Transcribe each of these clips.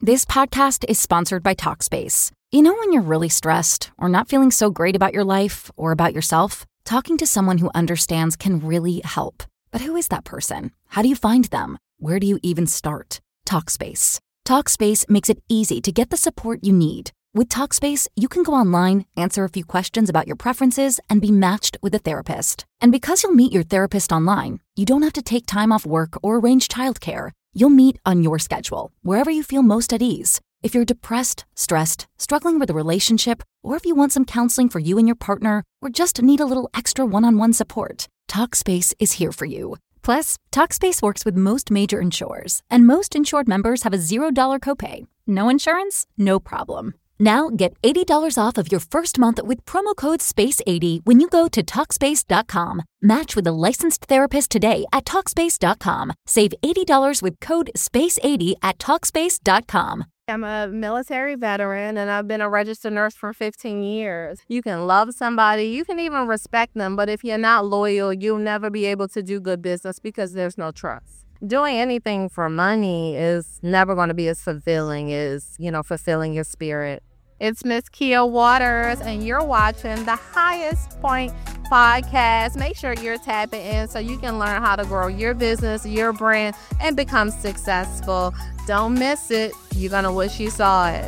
This podcast is sponsored by Talkspace. You know when you're really stressed or not feeling so great about your life or about yourself? Talking to someone who understands can really help. But who is that person? How do you find them? Where do you even start? Talkspace. Talkspace makes it easy to get the support you need. With Talkspace, you can go online, answer a few questions about your preferences, and be matched with a therapist. And because you'll meet your therapist online, you don't have to take time off work or arrange childcare. You'll meet on your schedule, wherever you feel most at ease. If you're depressed, stressed, struggling with a relationship, or if you want some counseling for you and your partner, or just need a little extra one-on-one support, Talkspace is here for you. Plus, Talkspace works with most major insurers, and most insured members have a $0 copay. No insurance? No problem. Now get $80 off of your first month with promo code SPACE80 when you go to Talkspace.com. Match with a licensed therapist today at Talkspace.com. Save $80 with code SPACE80 at Talkspace.com. I'm a military veteran and I've been a registered nurse for 15 years. You can love somebody, you can even respect them, but if you're not loyal, you'll never be able to do good business because there's no trust. Doing anything for money is never going to be as fulfilling as, fulfilling your spirit. It's Miss Kia Waters, and you're watching the Highest Point podcast. Make sure you're tapping in so you can learn how to grow your business, your brand, and become successful. Don't miss it. You're going to wish you saw it.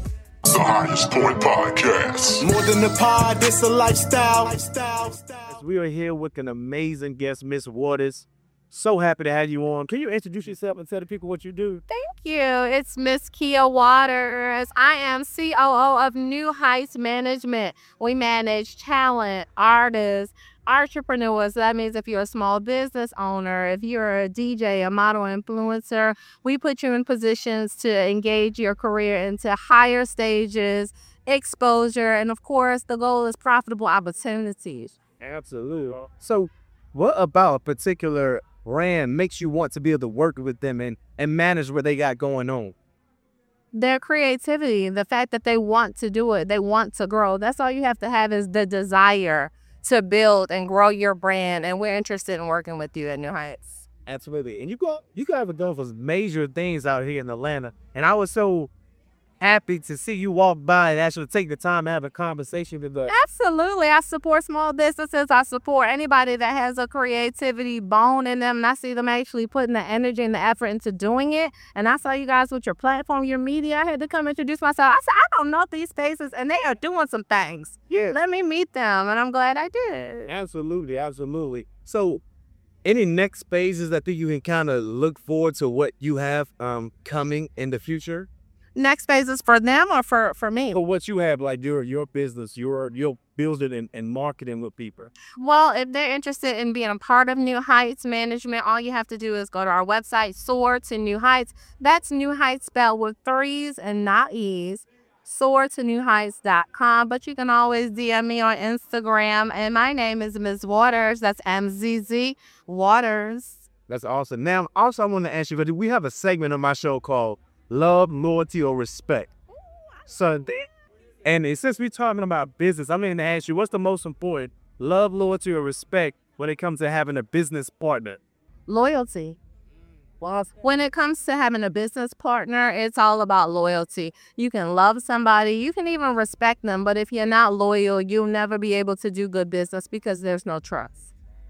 The Highest Point podcast. More than a pod, it's a lifestyle. We are here with an amazing guest, Miss Waters. So happy to have you on. Can you introduce yourself and tell the people what you do? Thank you. It's Miss Kia Waters. I am COO of New Heights Management. We manage talent, artists, entrepreneurs. That means if you're a small business owner, if you're a DJ, a model, influencer, we put you in positions to engage your career into higher stages, exposure, and of course, the goal is profitable opportunities. Absolutely. So what about a particular brand makes you want to be able to work with them and manage what they got going on? Their creativity, the fact that they want to do it, they want to grow. That's all you have to have is the desire to build and grow your brand. And we're interested in working with you at New Heights. Absolutely. And you guys are going for major things out here in Atlanta. And I was so happy to see you walk by and actually take the time to have a conversation with us. Absolutely. I support small businesses. I support anybody that has a creativity bone in them. And I see them actually putting the energy and the effort into doing it. And I saw you guys with your platform, your media. I had to come introduce myself. I said, I don't know these faces, and they are doing some things. Yeah. Let me meet them. And I'm glad I did. Absolutely. Absolutely. So any next phases that you can kind of look forward to what you have coming in the future? Next phase is for them or for me? For what you have, like your business, your building and marketing with people. Well, if they're interested in being a part of New Heights Management, all you have to do is go to our website, Soar to New Heights. That's New Heights spelled with 3s and not E's. SoarToNewHeights.com. But you can always DM me on Instagram. And my name is Ms. Waters. That's MZZ Waters. That's awesome. Now, also I want to ask you, but we have a segment on my show called Love, Loyalty, or Respect. So, and since we're talking about business, I'm going to ask you, what's the most important, love, loyalty, or respect when it comes to having a business partner? Loyalty. Well, when it comes to having a business partner, it's all about loyalty. You can love somebody, you can even respect them, but if you're not loyal, you'll never be able to do good business because there's no trust.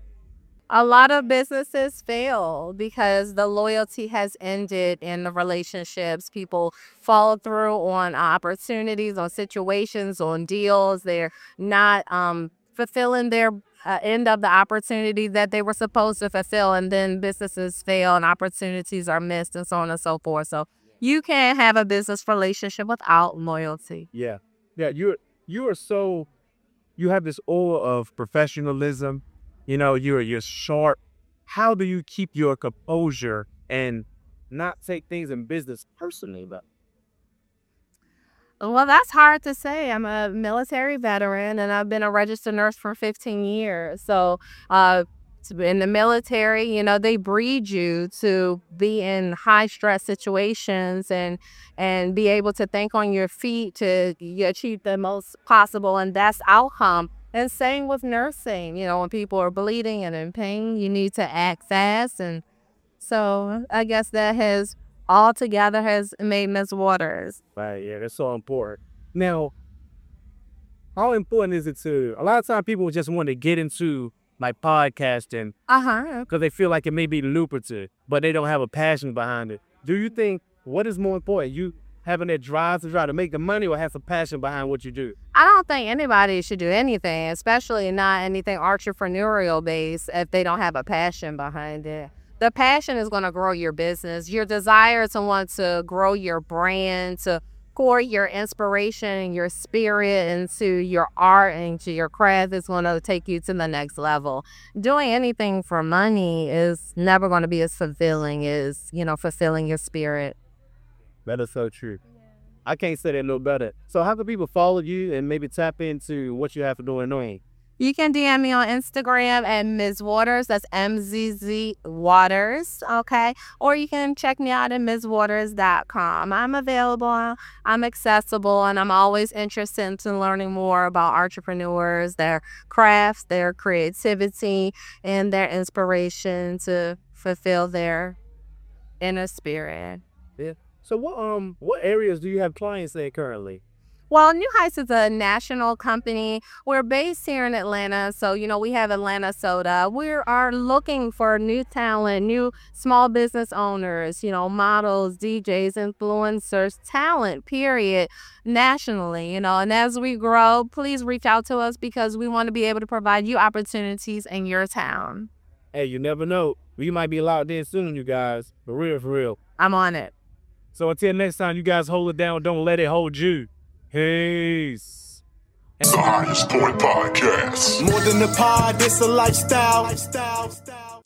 A lot of businesses fail because the loyalty has ended in the relationships. People follow through on opportunities, on situations, on deals. They're not fulfilling their end of the opportunity that they were supposed to fulfill, and then businesses fail and opportunities are missed and so on and so forth. So you can't have a business relationship without loyalty. Yeah. You have this aura of professionalism. You're sharp. How do you keep your composure and not take things in business personally, though? Well, that's hard to say. I'm a military veteran and I've been a registered nurse for 15 years. So in the military, they breed you to be in high stress situations and be able to think on your feet to achieve the most possible and best outcome. And same with nursing. When people are bleeding and in pain, you need to act fast. And so I guess that has all together has made Miss Waters. Right, yeah, that's so important. Now, how important is it to, a lot of times people just want to get into like podcasting because they feel like it may be lucrative, but they don't have a passion behind it. Do you think, what is more important, you having that drive to try to make the money or have some passion behind what you do? I don't think anybody should do anything, especially not anything entrepreneurial based, if they don't have a passion behind it. The passion is going to grow your business. Your desire to want to grow your brand, to pour your inspiration and your spirit into your art and to your craft is going to take you to the next level. Doing anything for money is never going to be as fulfilling as, fulfilling your spirit. That is so true. I can't say that no better. So how can people follow you and maybe tap into what you have to do annoying? You can DM me on Instagram at Ms. Waters. That's MZZ Waters, okay? Or you can check me out at MsWaters.com. I'm available, I'm accessible, and I'm always interested in learning more about entrepreneurs, their crafts, their creativity, and their inspiration to fulfill their inner spirit. Yeah. So what areas do you have clients in currently? Well, New Heights is a national company. We're based here in Atlanta. So, we have Atlanta Soda. We are looking for new talent, new small business owners, models, DJs, influencers, talent, period, nationally, And as we grow, please reach out to us because we want to be able to provide you opportunities in your town. Hey, you never know. We might be locked in soon, you guys. For real. I'm on it. So until next time, you guys hold it down. Don't let it hold you. Peace. The Highest Point Podcast. More than a pod, it's a lifestyle.